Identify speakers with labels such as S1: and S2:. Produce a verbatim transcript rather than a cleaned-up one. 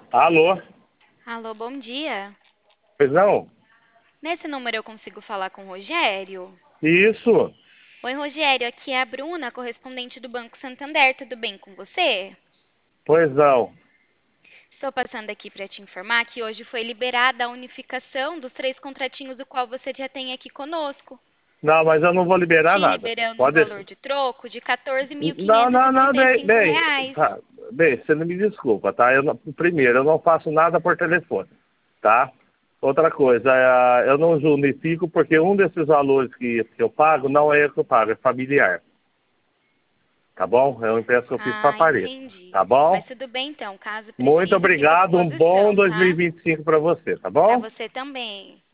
S1: Alô?
S2: Alô, bom dia.
S1: Pois não?
S2: Nesse número eu consigo falar com o Rogério?
S1: Isso.
S2: Oi, Rogério, aqui é a Bruna, correspondente do Banco Santander. Tudo bem com você?
S1: Pois não.
S2: Estou passando aqui para te informar que hoje foi liberada a unificação dos três contratinhos do qual você já tem aqui conosco,
S1: Não, mas eu não vou liberar
S2: te
S1: nada.
S2: liberando um
S1: Pode
S2: valor
S1: deixar.
S2: de troco de quatorze mil
S1: Não,
S2: quinhentos e
S1: não,
S2: e
S1: não,
S2: trinta e
S1: bem,
S2: cinco
S1: bem,
S2: reais.
S1: tá, bem, você não me desculpa, tá? Eu não- primeiro, eu não faço nada por telefone, tá? Outra coisa, é, eu não unifico porque um desses valores que, que eu pago não é eu que eu pago, é familiar, tá bom? É uma empresa que eu fiz para
S2: Ah,
S1: Paris,
S2: entendi.
S1: tá bom?
S2: Mas tudo bem então, caso
S1: Muito
S2: precise, eu fico à
S1: obrigado, um bom
S2: disposição, tá?
S1: dois mil e vinte e cinco para você, tá
S2: Para
S1: bom?
S2: você também.